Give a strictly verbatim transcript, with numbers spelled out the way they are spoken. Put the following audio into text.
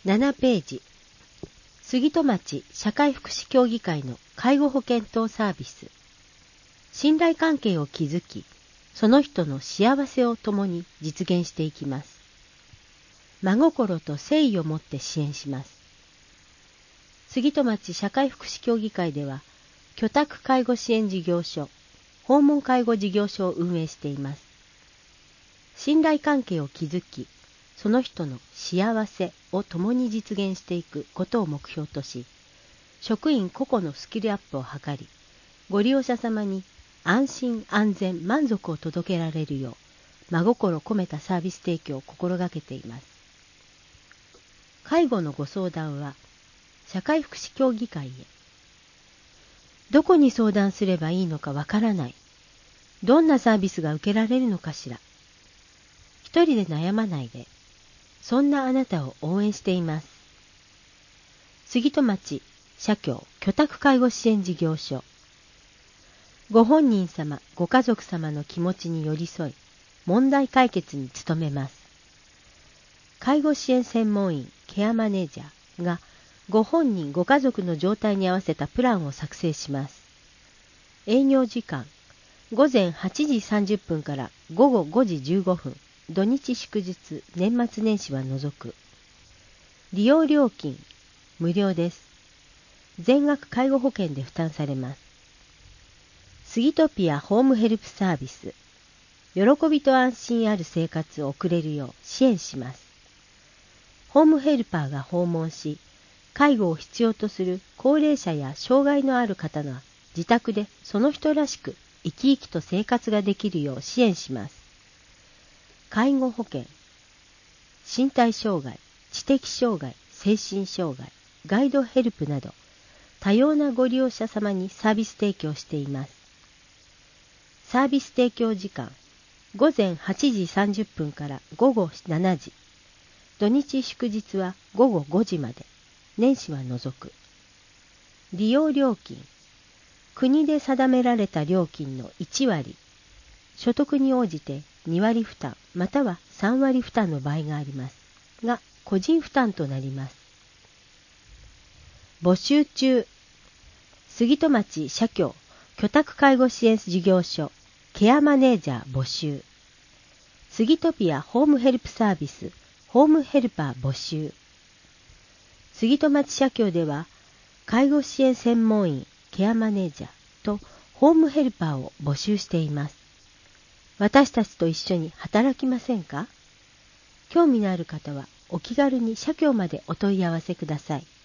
ななページ、杉戸町社会福祉協議会の介護保険等サービス。信頼関係を築き、その人の幸せを共に実現していきます。真心と誠意を持って支援します。杉戸町社会福祉協議会では、居宅介護支援事業所、訪問介護事業所を運営しています。信頼関係を築き、その人の幸せを共に実現していくことを目標とし、職員個々のスキルアップを図り、ご利用者様に安心安全満足を届けられるよう、真心込めたサービス提供を心がけています。介護のご相談は、社会福祉協議会へ。どこに相談すればいいのかわからない。どんなサービスが受けられるのかしら。一人で悩まないで。そんなあなたを応援しています。杉戸町社協居宅介護支援事業所。ご本人様、ご家族様の気持ちに寄り添い、問題解決に努めます。介護支援専門員、ケアマネージャーが、ご本人ご家族の状態に合わせたプランを作成します。営業時間、ごぜんはちじさんじゅっぷんからごごごじじゅうごふん、土日祝日、年末年始は除く。利用料金、無料です。全額介護保険で負担されます。スギトピアホームヘルプサービス。喜びと安心ある生活を送れるよう支援します。ホームヘルパーが訪問し、介護を必要とする高齢者や障害のある方が自宅でその人らしく生き生きと生活ができるよう支援します。介護保険、身体障害、知的障害、精神障害、ガイドヘルプなど多様なご利用者様にサービス提供しています。サービス提供時間、ごぜんはちじさんじゅっぷんからごごしちじ、土日祝日はごごごじまで、年始は除く。利用料金、国で定められた料金のいちわり、所得に応じてにわり負担またはさんわり負担の場合がありますが、個人負担となります。募集中、杉戸町社協居宅介護支援事業所ケアマネージャー募集。スギトピアホームヘルプサービスホームヘルパー募集。杉戸町社協では、介護支援専門員ケアマネージャーとホームヘルパーを募集しています。私たちと一緒に働きませんか？興味のある方はお気軽に社協までお問い合わせください。